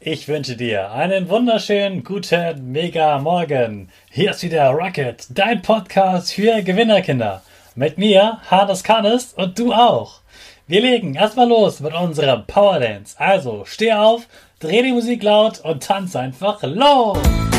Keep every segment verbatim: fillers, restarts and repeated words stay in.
Ich wünsche dir einen wunderschönen guten Mega Morgen. Hier ist wieder Rocket, dein Podcast für Gewinnerkinder. Mit mir, Hannes Kannes, und du auch. Wir legen erstmal los mit unserem Power Dance. Also steh auf, dreh die Musik laut und tanz einfach los.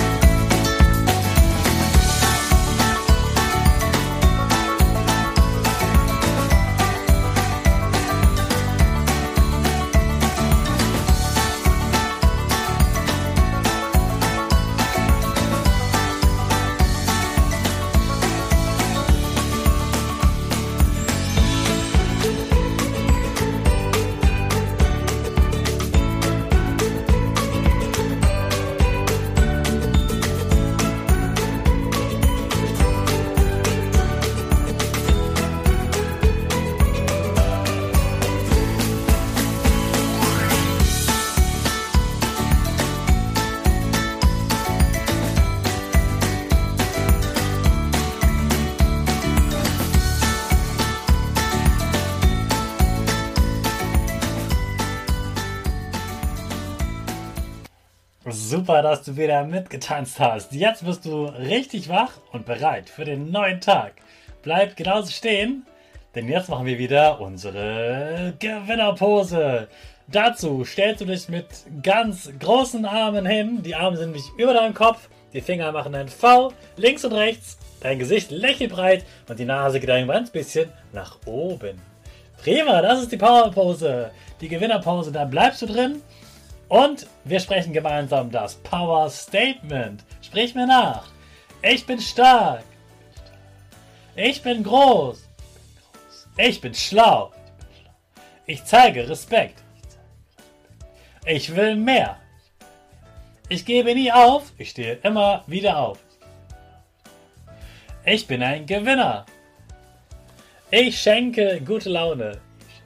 Super, dass du wieder mitgetanzt hast. Jetzt bist du richtig wach und bereit für den neuen Tag. Bleib genauso stehen, denn jetzt machen wir wieder unsere Gewinnerpose. Dazu stellst du dich mit ganz großen Armen hin. Die Arme sind nicht über deinem Kopf. Die Finger machen ein V links und rechts. Dein Gesicht lächelt breit und die Nase geht ein ganz bisschen nach oben. Prima, das ist die Powerpose. Die Gewinnerpose, da bleibst du drin. Und wir sprechen gemeinsam das Power Statement. Sprich mir nach. Ich bin stark. Ich bin groß. Ich bin schlau. Ich zeige Respekt. Ich will mehr. Ich gebe nie auf. Ich stehe immer wieder auf. Ich bin ein Gewinner. Ich schenke gute Laune.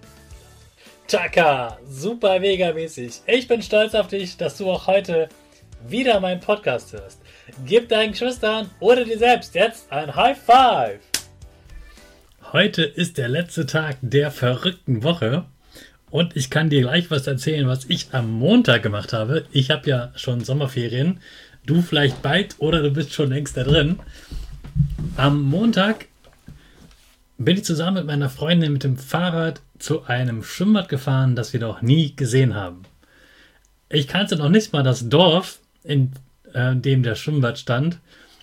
Chaka, super mega mäßig. Ich bin stolz auf dich, dass du auch heute wieder meinen Podcast hörst. Gib deinen Geschwistern oder dir selbst jetzt ein High Five. Heute ist der letzte Tag der verrückten Woche und ich kann dir gleich was erzählen, was ich am Montag gemacht habe. Ich habe ja schon Sommerferien, du vielleicht bald oder du bist schon längst da drin. Am Montag bin ich zusammen mit meiner Freundin mit dem Fahrrad zu einem Schwimmbad gefahren, das wir noch nie gesehen haben. Ich kannte noch nicht mal das Dorf, in äh, dem der Schwimmbad stand.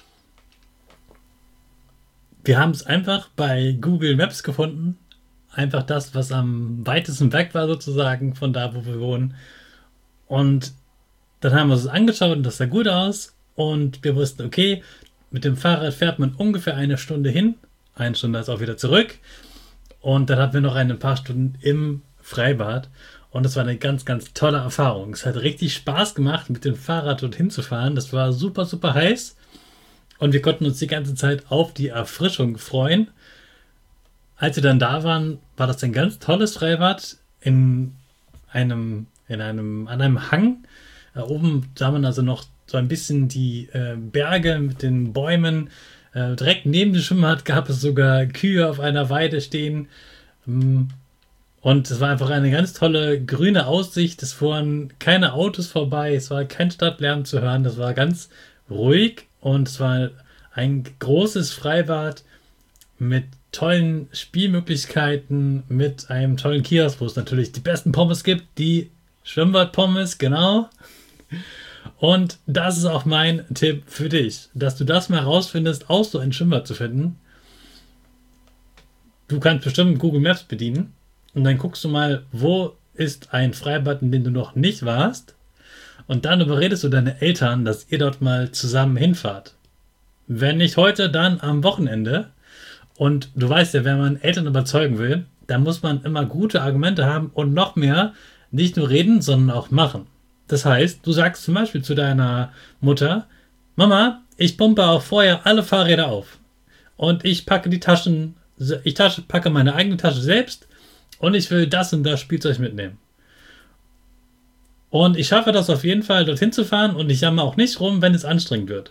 Wir haben es einfach bei Google Maps gefunden. Einfach das, was am weitesten weg war sozusagen von da, wo wir wohnen. Und dann haben wir es angeschaut und das sah gut aus. Und wir wussten, okay, mit dem Fahrrad fährt man ungefähr eine Stunde hin. Eine Stunde ist auch wieder zurück. Und dann hatten wir noch ein paar Stunden im Freibad. Und das war eine ganz, ganz tolle Erfahrung. Es hat richtig Spaß gemacht, mit dem Fahrrad dorthin zu fahren. Das war super, super heiß. Und wir konnten uns die ganze Zeit auf die Erfrischung freuen. Als wir dann da waren, war das ein ganz tolles Freibad in einem, in einem, an einem Hang. Da oben sah man also noch so ein bisschen die äh, Berge mit den Bäumen. Äh, direkt neben dem Schwimmbad gab es sogar Kühe auf einer Weide stehen. Und es war einfach eine ganz tolle grüne Aussicht. Es fuhren keine Autos vorbei. Es war kein Stadtlärm zu hören. Das war ganz ruhig. Und es war ein großes Freibad mit tollen Spielmöglichkeiten, mit einem tollen Kiosk, wo es natürlich die besten Pommes gibt. Die Schwimmbad-Pommes, genau. Und das ist auch mein Tipp für dich, dass du das mal rausfindest, auch so ein Schwimmbad zu finden. Du kannst bestimmt Google Maps bedienen und dann guckst du mal, wo ist ein Freibad, in dem du noch nicht warst, und dann überredest du deine Eltern, dass ihr dort mal zusammen hinfahrt. Wenn nicht heute, dann am Wochenende. Und du weißt ja, wenn man Eltern überzeugen will, dann muss man immer gute Argumente haben und noch mehr, nicht nur reden, sondern auch machen. Das heißt, du sagst zum Beispiel zu deiner Mutter, Mama, ich pumpe auch vorher alle Fahrräder auf. Und ich packe die Taschen, ich Tasche, packe meine eigene Tasche selbst und ich will das und das Spielzeug mitnehmen. Und ich schaffe das auf jeden Fall, dorthin zu fahren und ich jammer auch nicht rum, wenn es anstrengend wird.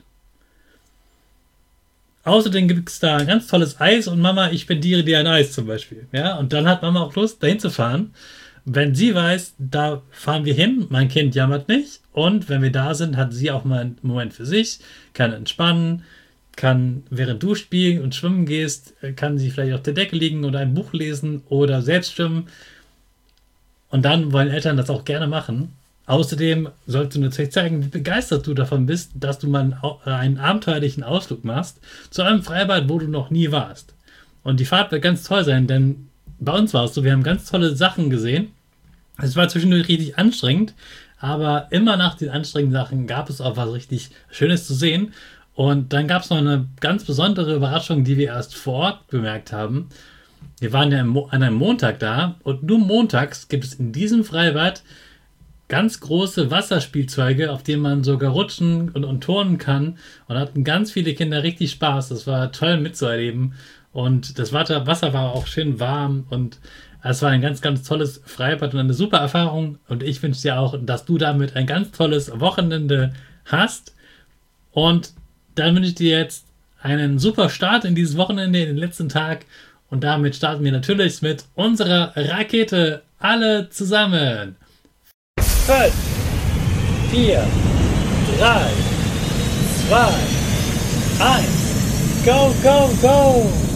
Außerdem gibt es da ein ganz tolles Eis und Mama, ich spendiere dir ein Eis zum Beispiel. Ja, und dann hat Mama auch Lust, dahin zu fahren. Wenn sie weiß, da fahren wir hin, mein Kind jammert nicht und wenn wir da sind, hat sie auch mal einen Moment für sich, kann entspannen, kann, während du spielen und schwimmen gehst, kann sie vielleicht auf der Decke liegen oder ein Buch lesen oder selbst schwimmen. Und dann wollen Eltern das auch gerne machen. Außerdem sollst du natürlich zeigen, wie begeistert du davon bist, dass du mal einen abenteuerlichen Ausflug machst zu einem Freibad, wo du noch nie warst. Und die Fahrt wird ganz toll sein, denn bei uns war es so, wir haben ganz tolle Sachen gesehen. Es war zwischendurch richtig anstrengend, aber immer nach den anstrengenden Sachen gab es auch was richtig Schönes zu sehen. Und dann gab es noch eine ganz besondere Überraschung, die wir erst vor Ort bemerkt haben. Wir waren ja an einem Montag da und nur montags gibt es in diesem Freibad ganz große Wasserspielzeuge, auf denen man sogar rutschen und, und turnen kann. Und hatten ganz viele Kinder richtig Spaß. Das war toll mitzuerleben. Und das Wasser war auch schön warm und es war ein ganz, ganz tolles Freibad und eine super Erfahrung. Und ich wünsche dir auch, dass du damit ein ganz tolles Wochenende hast. Und dann wünsche ich dir jetzt einen super Start in dieses Wochenende, in den letzten Tag. Und damit starten wir natürlich mit unserer Rakete alle zusammen. fünf, vier, drei, zwei, eins, go, go, go!